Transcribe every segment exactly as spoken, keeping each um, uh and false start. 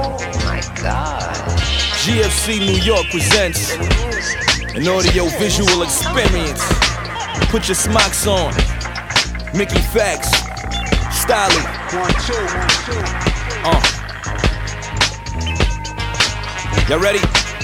my God. G F C New York presents an audio-visual experience. Put your smocks on. Mickey Facts. Styling. One, two, one, two. Uh. Y'all ready?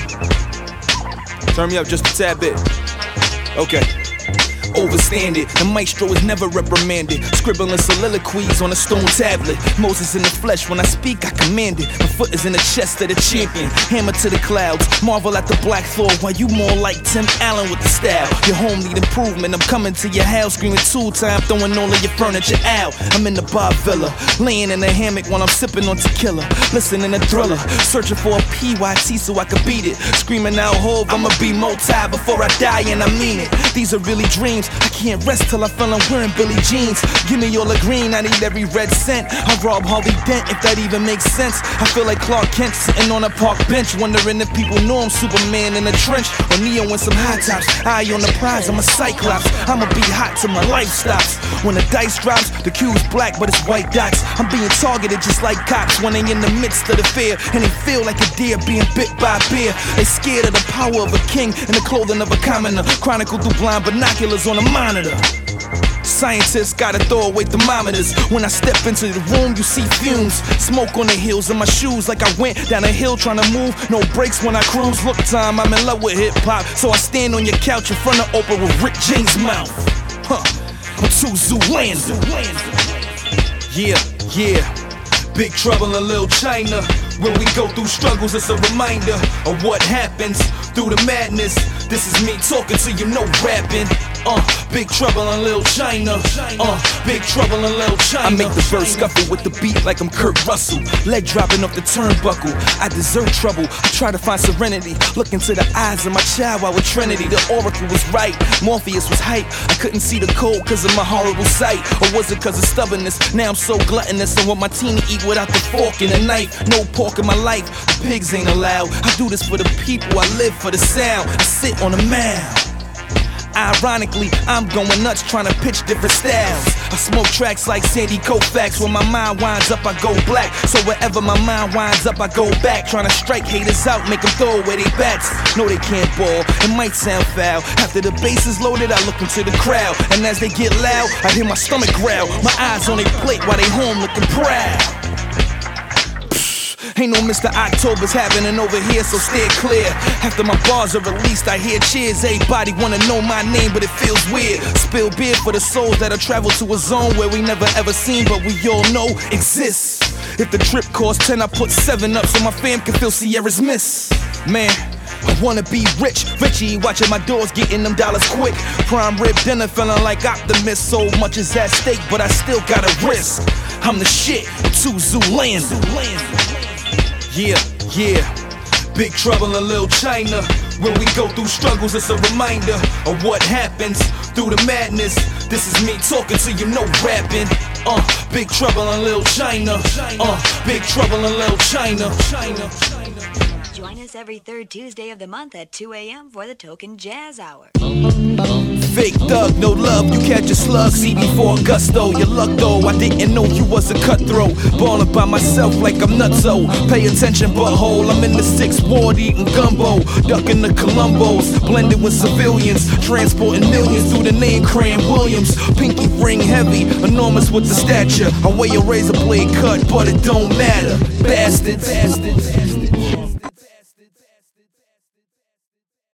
Turn me up just a tad bit. Okay. Overstand it, the maestro is never reprimanded. Scribbling soliloquies on a stone tablet. Moses in the flesh, when I speak I command it. My foot is in the chest of the champion. Hammer to the clouds, marvel at the black Thor. While you more like Tim Allen with the style. Your home need improvement, I'm coming to your house screaming two time, throwing all of your furniture out. I'm in the bar villa, laying in the hammock while I'm sipping on tequila. Listening to Thriller, searching for a P Y T so I could beat it. Screaming out Hov, I'ma be multi before I die, and I mean it. These are really dreams, I can't rest till I feel I'm wearing Billie Jeans. Give me all the green, I need every red cent. I rob Harvey Dent, if that even makes sense. I feel like Clark Kent sitting on a park bench, wondering if people know I'm Superman in a trench, or Neo in some high tops. Eye on the prize, I'm a Cyclops. I'ma be hot till my life stops. When the dice drops, the cue's black but it's white dots. I'm being targeted just like cops when they in the midst of the fear, and they feel like a deer being bit by a bear. They scared of the power of a king and the clothing of a commoner. Chronicle through blind binoculars on a monitor. Scientists gotta throw away thermometers. When I step into the room, you see fumes. Smoke on the heels of my shoes, like I went down a hill trying to move. No brakes when I cruise. Look, time, I'm in love with hip hop, so I stand on your couch in front of Oprah with Rick James' mouth. Huh, I'm too Zoolander. Yeah, yeah. Big trouble in Little China. When we go through struggles, it's a reminder of what happens through the madness. This is me talking to you, no rapping. Uh, big trouble in Little China. Uh, big trouble in Little China. I make the verse scuffle with the beat like I'm Kurt Russell. Leg dropping off the turnbuckle. I deserve trouble. I try to find serenity. Look into the eyes of my child while with Trinity. The oracle was right. Morpheus was hype. I couldn't see the code cause of my horrible sight. Or was it cause of stubbornness? Now I'm so gluttonous. I want my team to eat without the fork and the knife. No pork in my life. The pigs ain't allowed. I do this for the people. I live for the sound. I sit on a mound. Ironically, I'm going nuts trying to pitch different styles. I smoke tracks like Sandy Koufax. When my mind winds up, I go black. So wherever my mind winds up, I go back. Trying to strike haters out, make them throw away their bats. No, they can't ball, it might sound foul. After the bass is loaded, I look into the crowd. And as they get loud, I hear my stomach growl. My eyes on their plate while they home looking proud. Ain't no Mister October's happening over here, so steer clear. After my bars are released, I hear cheers. Everybody wanna know my name, but it feels weird. Spill beer for the souls that'll travel to a zone where we never ever seen, but we all know exists. If the trip costs ten, I put seven up so my fam can feel Sierra's miss. Man, I wanna be rich, Richie, watching my doors, getting them dollars quick. Prime rib dinner, feeling like Optimus. So much is at stake, but I still gotta risk. I'm the shit, too Zoolander. Yeah, yeah. Big trouble in Little China. When we go through struggles, it's a reminder of what happens through the madness. This is me talking to you, no rapping. Uh, big trouble in Little China. Uh, big trouble in Little China. Join us every third Tuesday of the month at two a m for the Token Jazz Hour. Fake thug, no love, you catch a slug. See me for a gusto, your luck though. I didn't know you was a cutthroat. Ballin' by myself like I'm nutso. Pay attention, butthole, I'm in the sixth ward eating gumbo. Ducking the Columbos, blended with civilians. Transporting millions through the name Cran Williams. Pinky ring heavy, enormous with the stature. I weigh a razor blade cut, but it don't matter. Bastards, bastards.